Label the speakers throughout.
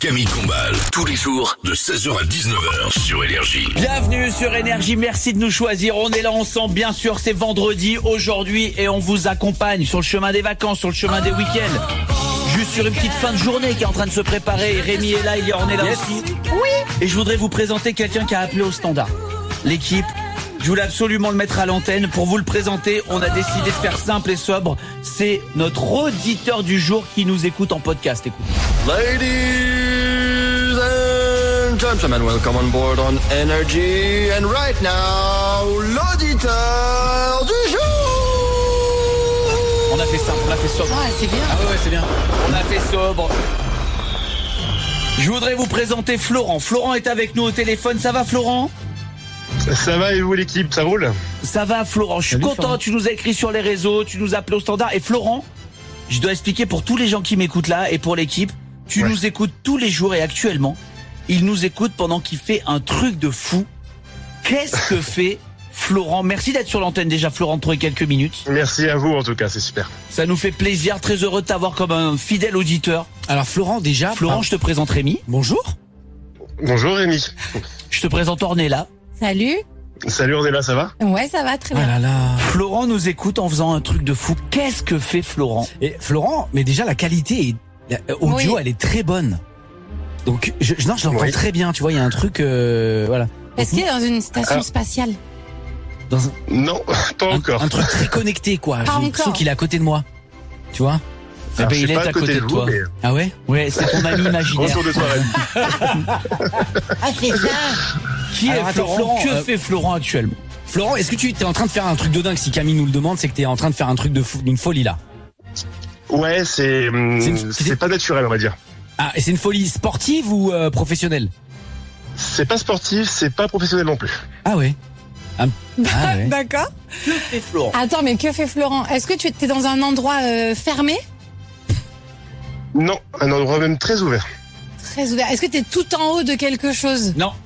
Speaker 1: Camille Combal, tous les jours de 16h à 19h sur Énergie.
Speaker 2: Bienvenue sur Énergie, merci de nous choisir. On est là ensemble, bien sûr, c'est vendredi aujourd'hui et on vous accompagne sur le chemin des vacances, sur le chemin des week-ends. Juste sur une petite fin de journée qui est en train de se préparer. Et Rémi est là, on est là aussi. Oui. Et je voudrais vous présenter quelqu'un qui a appelé au standard. L'équipe, je voulais absolument le mettre à l'antenne. Pour vous le présenter, on a décidé de faire simple et sobre. C'est notre auditeur du jour qui nous écoute en podcast. Écoute.
Speaker 3: Ladies and gentlemen, welcome on board on Energy. And right now, l'auditeur du jour.
Speaker 2: On a fait simple, on a fait sobre.
Speaker 4: Ah, c'est bien.
Speaker 2: Ah ouais, c'est bien. On a fait sobre. Je voudrais vous présenter Florent. Florent est avec nous au téléphone. Ça va, Florent ?
Speaker 5: Ça va et vous l'équipe, ça roule ?
Speaker 2: Ça va, Florent. Je suis content.
Speaker 4: Florent.
Speaker 2: Tu nous as écrit sur les réseaux, tu nous as appelé au standard. Et Florent, je dois expliquer pour tous les gens qui m'écoutent là et pour l'équipe, tu nous écoutes tous les jours et actuellement, il nous écoute pendant qu'il fait un truc de fou. Qu'est-ce que fait Florent ? Merci d'être sur l'antenne déjà, Florent, de trouver quelques minutes.
Speaker 5: Merci à vous en tout cas, c'est super.
Speaker 2: Ça nous fait plaisir, très heureux de t'avoir comme un fidèle auditeur.
Speaker 4: Alors Florent, déjà...
Speaker 2: Florent, je te présente Rémi.
Speaker 4: Bonjour.
Speaker 5: Bonjour Rémi.
Speaker 2: Je te présente Ornella.
Speaker 6: Salut.
Speaker 5: Salut Ornella, ça va ?
Speaker 6: Ouais, ça va très
Speaker 4: Ah
Speaker 6: bien.
Speaker 4: là là.
Speaker 2: Florent nous écoute en faisant un truc de fou. Qu'est-ce que fait Florent ?
Speaker 4: Et Florent, mais déjà la qualité audio,
Speaker 6: Oui.
Speaker 4: elle est très bonne. Donc je l'entends
Speaker 5: Oui.
Speaker 4: très bien. Tu vois, il y a un truc, voilà.
Speaker 6: Est-ce qu'il est dans une station
Speaker 5: Alors-
Speaker 6: spatiale?
Speaker 4: Dans
Speaker 5: Non, pas encore.
Speaker 4: un truc très connecté, quoi. J'ai
Speaker 6: Pas
Speaker 4: l'impression
Speaker 6: encore.
Speaker 4: qu'il est à côté de moi. Tu vois ?
Speaker 5: Alors,
Speaker 2: ben,
Speaker 5: je
Speaker 2: il
Speaker 5: suis
Speaker 2: est
Speaker 5: pas
Speaker 2: à côté de
Speaker 5: vous,
Speaker 2: toi.
Speaker 5: mais
Speaker 4: Ah ouais ?
Speaker 2: Ouais, c'est ton ami imaginaire.
Speaker 5: retour de soirée.
Speaker 6: Ah, c'est ça.
Speaker 2: Qui
Speaker 4: Alors,
Speaker 2: est
Speaker 4: attends,
Speaker 2: Florent ?
Speaker 4: Florent,
Speaker 2: Que fait Florent actuellement ?
Speaker 4: Florent, est-ce que tu es en train de faire un truc de dingue? Si Camille nous le demande, c'est que tu es en train de faire un truc d'une folie là.
Speaker 5: Ouais, c'est pas naturel on va dire.
Speaker 4: Ah, et c'est une folie sportive ou professionnelle?
Speaker 5: C'est pas sportif, c'est pas professionnel non plus.
Speaker 4: Ah ouais. Ah ouais.
Speaker 6: D'accord.
Speaker 2: Que fait Florent ?
Speaker 6: Attends, mais que fait Florent? Est-ce que tu es dans un endroit fermé?
Speaker 5: Non, un endroit même très ouvert.
Speaker 6: Très ouvert. Est-ce que tu es tout en haut de quelque chose?
Speaker 2: Non.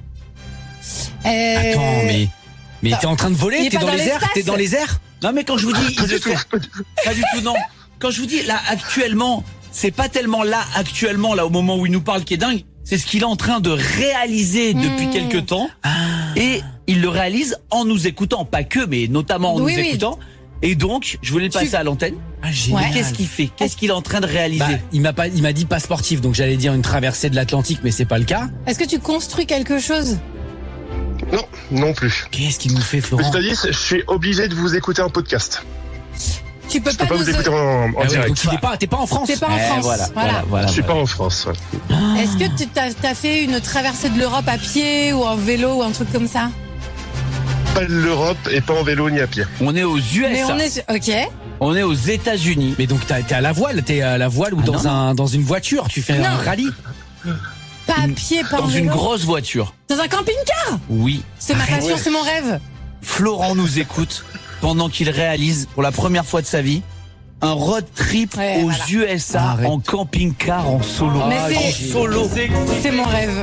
Speaker 4: Attends, mais t'es en train de
Speaker 6: il
Speaker 4: voler?
Speaker 6: est
Speaker 4: T'es
Speaker 6: pas
Speaker 4: dans
Speaker 6: dans
Speaker 4: les airs?
Speaker 6: l'espace.
Speaker 4: T'es dans les airs?
Speaker 2: Non, mais quand je vous dis, il le fait. Pas du tout, non. Quand je vous dis là actuellement, c'est pas tellement là actuellement, là au moment où il nous parle qui est dingue. C'est ce qu'il est en train de réaliser depuis quelque temps. Et il le réalise en nous écoutant, pas que, mais notamment en
Speaker 6: Oui,
Speaker 2: nous
Speaker 6: oui.
Speaker 2: écoutant. Et donc, je voulais le passer à l'antenne.
Speaker 4: Ah, génial.
Speaker 6: Ouais.
Speaker 2: Qu'est-ce qu'il fait ? Qu'est-ce qu'il est en train de réaliser ?
Speaker 4: Bah, il m'a dit pas sportif, donc j'allais dire une traversée de l'Atlantique, mais c'est pas le cas.
Speaker 6: Est-ce que tu construis quelque chose?
Speaker 5: Non, non plus.
Speaker 4: Qu'est-ce qu'il nous fait, Florent?
Speaker 5: C'est-à-dire, je suis obligé de vous écouter en podcast.
Speaker 6: Tu peux
Speaker 5: Je peux pas
Speaker 6: nous...
Speaker 5: vous écouter en
Speaker 4: Ah ouais,
Speaker 5: direct.
Speaker 4: donc t'es pas en France.
Speaker 6: T'es pas en France.
Speaker 2: Voilà.
Speaker 5: Je suis pas en France. Ouais.
Speaker 6: Est-ce que tu t'as fait une traversée de l'Europe à pied ou en vélo ou un truc comme ça?
Speaker 5: Pas de l'Europe et pas en vélo ni à pied.
Speaker 2: On est aux US.
Speaker 6: Mais on est... Ok.
Speaker 2: On est aux États-Unis.
Speaker 4: Mais donc t'es à la voile, ou dans une voiture, tu fais un
Speaker 6: Non.
Speaker 4: rallye.
Speaker 6: Pas à pied, pas en
Speaker 2: Dans une
Speaker 6: vélo.
Speaker 2: grosse voiture.
Speaker 6: Dans un camping-car.
Speaker 2: Oui.
Speaker 6: C'est ma passion, c'est mon rêve.
Speaker 2: Florent nous écoute pendant qu'il réalise pour la première fois de sa vie un road trip
Speaker 6: Ouais,
Speaker 2: aux
Speaker 6: voilà.
Speaker 2: USA
Speaker 4: Arrête.
Speaker 2: en camping-car en solo.
Speaker 6: Mais
Speaker 2: En
Speaker 6: c'est-
Speaker 2: solo.
Speaker 6: C'est mon rêve.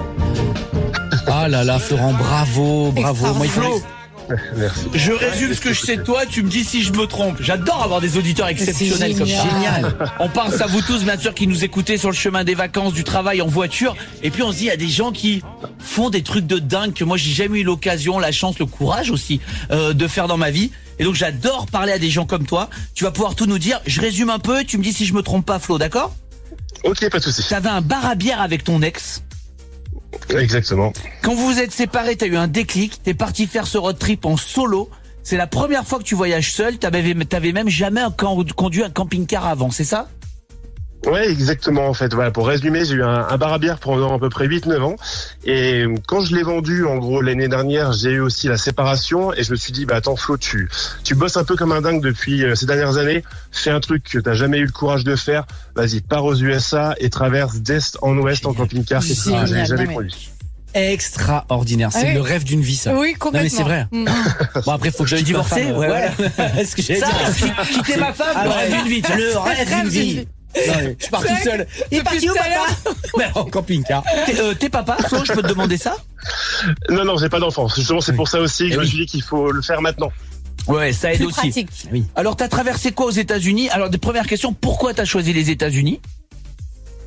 Speaker 4: Ah là là, Florent, bravo. Moi, il faut...
Speaker 2: Flo,
Speaker 5: Merci.
Speaker 2: je résume ce que je sais de toi, tu me dis si je me trompe. J'adore avoir des auditeurs exceptionnels comme ça.
Speaker 6: génial.
Speaker 2: On pense à vous tous, bien sûr, qui nous écoutez sur le chemin des vacances, du travail, en voiture. Et puis on se dit, il y a des gens qui font des trucs de dingue que moi j'ai jamais eu l'occasion, la chance, le courage aussi de faire dans ma vie. Et donc j'adore parler à des gens comme toi. Tu vas pouvoir tout nous dire. Je résume un peu, tu me dis si je me trompe pas, Flo, d'accord ?
Speaker 5: Ok, pas de souci.
Speaker 2: T'avais un bar à bière avec ton ex.
Speaker 5: Exactement.
Speaker 2: Quand vous vous êtes séparés, t'as eu un déclic, t'es parti faire ce road trip en solo. C'est la première fois que tu voyages seul, t'avais même jamais conduit un camping-car avant, c'est ça ?
Speaker 5: Ouais, exactement en fait. Voilà, pour résumer, j'ai eu un bar à bière pendant à peu près 8-9 ans. Et quand je l'ai vendu, en gros, l'année dernière, j'ai eu aussi la séparation. Et je me suis dit, bah attends Flo, tu bosses un peu comme un dingue depuis ces dernières années. Fais un truc que t'as jamais eu le courage de faire. Vas-y, pars aux USA et traverse d'est en ouest en camping-car. C'est ce que
Speaker 6: Génial,
Speaker 5: j'ai jamais
Speaker 6: non, mais-
Speaker 5: produit.
Speaker 4: Extraordinaire. C'est
Speaker 6: Ah oui.
Speaker 4: le rêve d'une vie, ça.
Speaker 6: Oui, complètement.
Speaker 4: Non, mais c'est vrai. Bon, après, faut que je
Speaker 2: J'avais divorcé,
Speaker 4: divorcer.
Speaker 2: ouais.
Speaker 4: Ce que j'allais
Speaker 2: Ça,
Speaker 4: dire.
Speaker 2: quitter ma femme,
Speaker 4: Ah
Speaker 2: le
Speaker 4: ouais.
Speaker 2: rêve d'une vie. Le rêve d'une vie.
Speaker 4: Non, mais je pars tout seul. Il est parti où, papa? Mais en camping-car.
Speaker 2: T'es papa, Flo, je peux te demander ça ?
Speaker 5: Non, j'ai pas d'enfant. Justement, c'est pour ça aussi que
Speaker 4: Eh
Speaker 5: je me
Speaker 4: oui.
Speaker 5: suis dit qu'il faut le faire maintenant.
Speaker 2: Ouais, ça aide
Speaker 6: Plus
Speaker 2: aussi.
Speaker 6: pratique.
Speaker 4: Oui.
Speaker 2: Alors, t'as traversé quoi aux États-Unis ? Alors, première question, pourquoi t'as choisi les États-Unis ?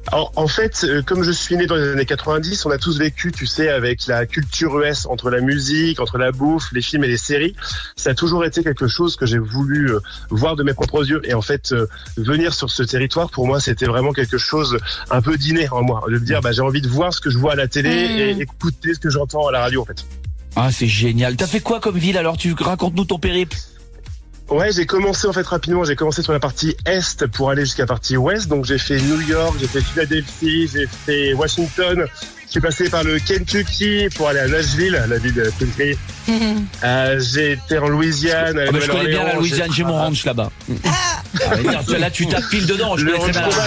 Speaker 5: Alors, en fait, comme je suis né dans les années 90, on a tous vécu, tu sais, avec la culture US, entre la musique, entre la bouffe, les films et les séries. Ça a toujours été quelque chose que j'ai voulu voir de mes propres yeux. Et en fait, venir sur ce territoire, pour moi, c'était vraiment quelque chose un peu d'inné en moi. De me dire, j'ai envie de voir ce que je vois à la télé et écouter ce que j'entends à la radio, en fait.
Speaker 2: Ah, c'est génial. T'as fait quoi comme ville alors? Raconte-nous ton périple.
Speaker 5: Ouais, j'ai commencé en fait rapidement. J'ai commencé sur la partie est pour aller jusqu'à la partie ouest. Donc j'ai fait New York, j'ai fait Philadelphie, j'ai fait Washington. Je suis passé par le Kentucky pour aller à Nashville, la ville de country. J'ai été en Louisiane.
Speaker 2: Je connais bien la Louisiane, j'ai mon ranch là-bas. Là, tu tapes pile dedans. Je connais très bien.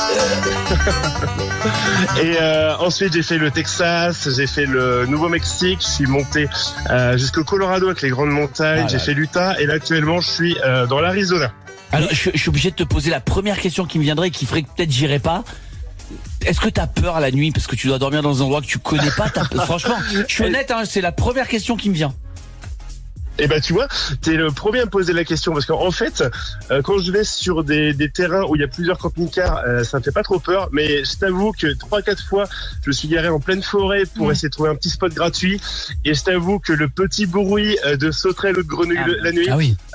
Speaker 5: Et ensuite, j'ai fait le Texas, j'ai fait le Nouveau-Mexique. Je suis monté jusqu'au Colorado avec les grandes montagnes. J'ai fait l'Utah et là actuellement, je suis dans l'Arizona.
Speaker 2: Alors, je suis obligé de te poser la première question qui me viendrait et qui ferait que peut-être j'irai pas. Est-ce que t'as peur la nuit parce que tu dois dormir dans un endroit que tu connais pas? Franchement, je suis honnête, c'est la première question qui me vient.
Speaker 5: Eh ben tu vois, t'es le premier à me poser la question parce qu'en fait, quand je vais sur des terrains où il y a plusieurs camping-cars, ça me fait pas trop peur. Mais je t'avoue que 3-4 fois, je me suis garé en pleine forêt pour essayer de trouver un petit spot gratuit. Et je t'avoue que le petit bruit de sauterelles ou de grenouilles la nuit,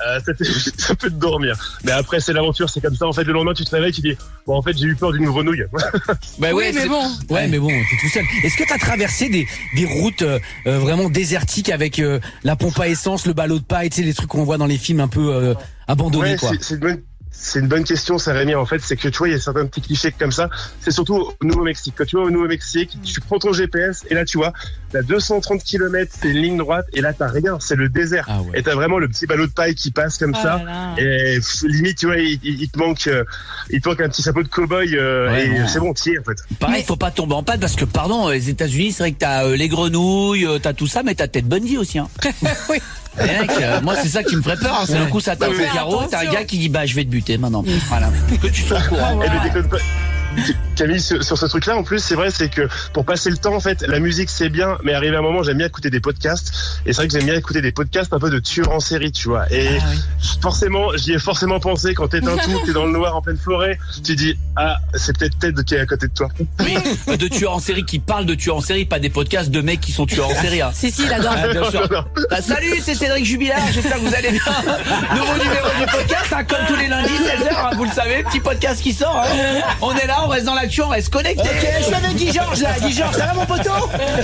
Speaker 5: ça peut te dormir. Mais après, c'est l'aventure, c'est comme ça. En fait, le lendemain, tu te réveilles, tu dis, bon, en fait, j'ai eu peur d'une grenouille.
Speaker 4: Mais bon. Ouais, mais bon, t'es tout seul. Est-ce que t'as traversé des routes vraiment désertiques avec la pompe à essence, le ballot de paille, tu sais, les trucs qu'on voit dans les films un peu abandonnés, quoi.
Speaker 5: C'est une bonne question, ça, Rémi. En fait, c'est que tu vois, il y a certains petits clichés comme ça. C'est surtout au Nouveau-Mexique. Quand tu vas au Nouveau-Mexique, tu prends ton GPS et là, tu vois, t'as 230 km, c'est une ligne droite et là, t'as rien. C'est le désert. Ah ouais. Et t'as vraiment le petit ballot de paille qui passe comme ça. Et limite, tu vois, il te manque un petit chapeau de cow-boy et c'est bon, t'y es, en fait.
Speaker 2: Pareil, faut pas tomber en panne parce que, pardon, les États-Unis, c'est vrai que t'as les grenouilles, t'as tout ça, mais t'as Ted Bundy aussi, hein. Oui. Mec, moi c'est ça qui me ferait peur, hein. C'est un coup ça tape au carreau, t'as un gars qui dit je vais te buter maintenant. Voilà. Que tu sois au courant.
Speaker 5: Déconne pas. Camille, sur ce truc-là, en plus, c'est vrai, c'est que pour passer le temps, en fait, la musique c'est bien, mais arrivé à un moment, j'aime bien écouter des podcasts. Et c'est vrai que j'aime bien écouter des podcasts un peu de tueurs en série, tu vois. Et forcément, j'y ai forcément pensé quand t'es t'es dans le noir en pleine forêt, tu dis c'est peut-être Ted qui est à côté de toi.
Speaker 2: Oui, de tueurs en série qui parlent de tueurs en série, pas des podcasts de mecs qui sont tueurs en série. Hein.
Speaker 6: Si, il adore.
Speaker 2: Bien sûr. Salut, c'est Cédric Jubilard, j'espère que vous allez bien. Nouveau numéro du podcast, comme tous les lundis 16h, vous le savez, petit podcast qui sort. On est là, on reste dans l'actu, on reste connecté.
Speaker 4: Ok, je suis avec Guy Georges là. Guy Georges, ça va mon poteau?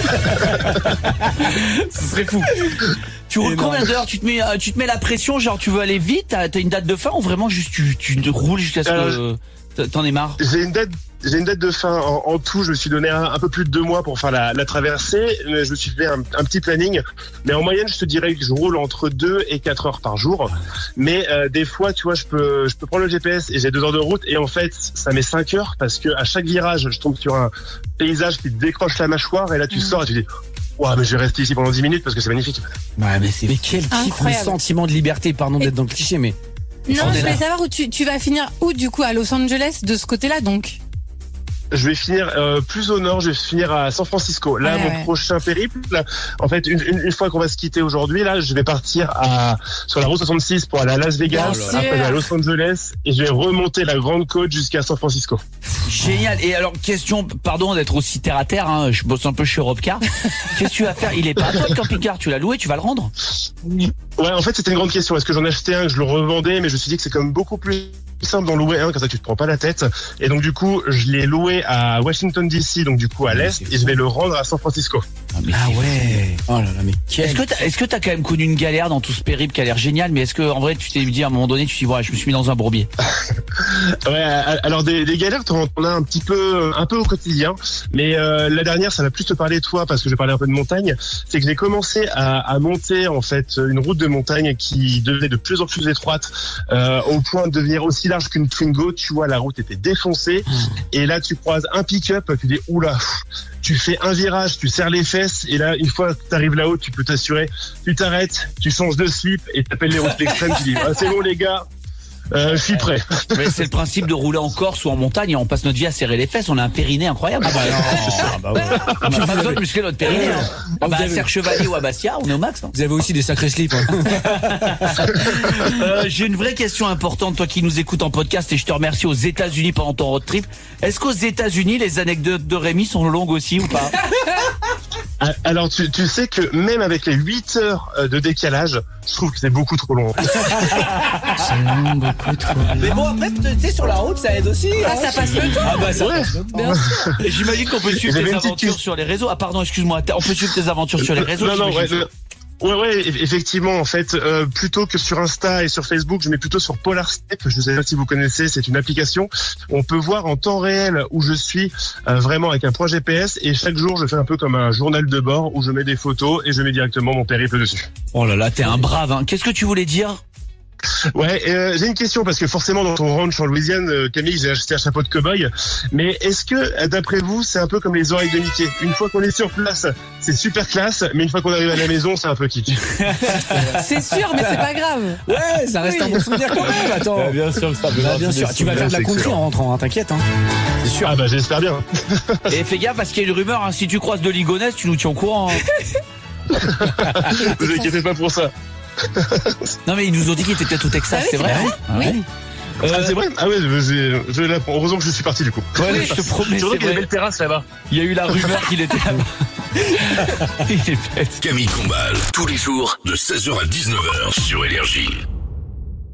Speaker 2: Ce serait fou. Tu roules combien d'heures? Tu te mets la pression, genre tu veux aller vite, t'as une date de fin ou vraiment juste tu roules jusqu'à ce que t'en aies marre?
Speaker 5: J'ai une date de fin en tout. Je me suis donné un peu plus de 2 mois pour faire la traversée. Je me suis fait un petit planning. Mais en moyenne, je te dirais que je roule entre 2 et 4 heures par jour. Mais des fois, tu vois, je peux prendre le GPS et j'ai 2 heures de route. Et en fait, ça met 5 heures parce que à chaque virage, je tombe sur un paysage qui te décroche la mâchoire. Et là, tu sors et tu dis... Ouais, mais je vais rester ici pendant 10 minutes parce que c'est magnifique.
Speaker 4: Ouais, mais quel kiff, le sentiment de liberté, pardon d'être dans le cliché, mais...
Speaker 6: Non, je voulais savoir où tu vas finir où, du coup, à Los Angeles, de ce côté-là, donc?
Speaker 5: Je vais finir plus au nord, je vais finir à San Francisco. Là, mon prochain périple, en fait, une fois qu'on va se quitter aujourd'hui, là, je vais partir sur la route 66 pour aller à Las Vegas, après à Los Angeles, et je vais remonter la Grande Côte jusqu'à San Francisco.
Speaker 2: Génial. Et alors, question, pardon d'être aussi terre à terre, hein, je bosse un peu chez Europcar. Qu'est-ce que tu vas faire? Il est pas à toi le camping-car, tu l'as loué, tu vas le rendre?
Speaker 5: Ouais, en fait, c'était une grande question. Est-ce que j'en achetais un, que je le revendais, mais je me suis dit que c'est quand même beaucoup plus simple d'en louer un, comme ça tu te prends pas la tête. Et donc du coup, je l'ai loué à Washington DC, donc du coup à l'est, et je vais le rendre à San Francisco.
Speaker 4: Ah ouais. Oh là là, mais
Speaker 2: est-ce que t'as quand même connu une galère dans tout ce périple qui a l'air génial, mais est-ce que en vrai tu t'es dit à un moment donné, tu te dis voilà, je me suis mis dans un bourbier?
Speaker 5: Ouais, alors des galères, t'en as un peu au quotidien, mais la dernière, ça va plus te parler de toi parce que je vais parler un peu de montagne. C'est que j'ai commencé à monter en fait une route de montagne qui devenait de plus en plus étroite, au point de devenir aussi large qu'une Twingo. Tu vois, la route était défoncée, et là tu croises un pick-up, tu dis oula. Tu fais un virage, tu serres les fesses, et là, une fois que tu arrives là-haut, tu peux t'assurer, tu t'arrêtes, tu changes de slip et t'appelles les routes extrêmes, tu dis c'est bon les gars, Je suis prêt.
Speaker 2: Mais c'est le principe de rouler en Corse ou en montagne. On passe notre vie à serrer les fesses. On a un périnée incroyable. On n'a pas besoin de muscler notre périnée. À Serre-Chevalier ou à Bastia, on est au max.
Speaker 4: Vous avez aussi des sacrés slips.
Speaker 2: J'ai une vraie question importante, toi qui nous écoutes en podcast, et je te remercie, aux États-Unis pendant ton road trip. Est-ce qu'aux États-Unis, les anecdotes de Rémi sont longues aussi ou pas?
Speaker 5: Alors tu sais que même avec les 8 heures de décalage, je trouve que c'est beaucoup trop long.
Speaker 4: Mais bon, après, tu sais, sur la route, ça aide aussi.
Speaker 6: Ça passe le temps.
Speaker 4: Ah bah ça
Speaker 5: Ouais.
Speaker 4: passe le temps.
Speaker 6: Bien sûr.
Speaker 2: Et j'imagine qu'on peut suivre
Speaker 5: J'avais
Speaker 2: tes
Speaker 5: une petite
Speaker 2: aventures
Speaker 5: question.
Speaker 2: sur les réseaux. Ah pardon, excuse-moi, on peut suivre tes aventures sur les réseaux.
Speaker 5: Non,
Speaker 2: j'imagine.
Speaker 5: ouais, effectivement, en fait, plutôt que sur Insta et sur Facebook, je mets plutôt sur PolarStep. Je sais pas si vous connaissez, c'est une application. On peut voir en temps réel où je suis, vraiment avec un point GPS, et chaque jour, je fais un peu comme un journal de bord où je mets des photos et je mets directement mon périple dessus.
Speaker 2: Oh là là, t'es un brave, hein. Qu'est-ce que tu voulais dire?
Speaker 5: Ouais, j'ai une question parce que forcément dans ton ranch en Louisiane, Camille, j'ai acheté un chapeau de cow-boy. Mais est-ce que, d'après vous, c'est un peu comme les oreilles de Mickey? Une fois qu'on est sur place, c'est super classe, mais une fois qu'on arrive à la maison, c'est un peu kitsch.
Speaker 6: C'est sûr, mais c'est pas grave.
Speaker 4: Ouais, ça reste un bon souvenir quand même. Attends.
Speaker 2: Bien sûr que ça peut.
Speaker 4: Bah, bien sûr, tu vas faire de la country en rentrant, hein, t'inquiète. Hein. C'est sûr.
Speaker 5: Ah bah j'espère bien.
Speaker 2: Et fais gaffe parce qu'il y a une rumeur, hein, si tu croises de Ligonnès, tu nous tiens au courant. Hein.
Speaker 5: Vous inquiétez pas pour ça.
Speaker 2: Non mais ils nous ont dit qu'ils étaient peut-être au Texas,
Speaker 6: Ah oui,
Speaker 2: c'est vrai?
Speaker 6: Oui.
Speaker 5: Ah, c'est vrai? Ah ouais, je l'apprends. Heureusement que je suis parti du coup.
Speaker 2: Ouais, je te promets,
Speaker 5: Surtout
Speaker 2: c'est
Speaker 5: qu'il y a une
Speaker 2: vrai.
Speaker 5: belle terrasse là-bas.
Speaker 2: Il y a eu la rumeur qu'il était là-bas. Il est bête.
Speaker 1: Camille Combal, tous les jours de 16h à 19h sur Énergie.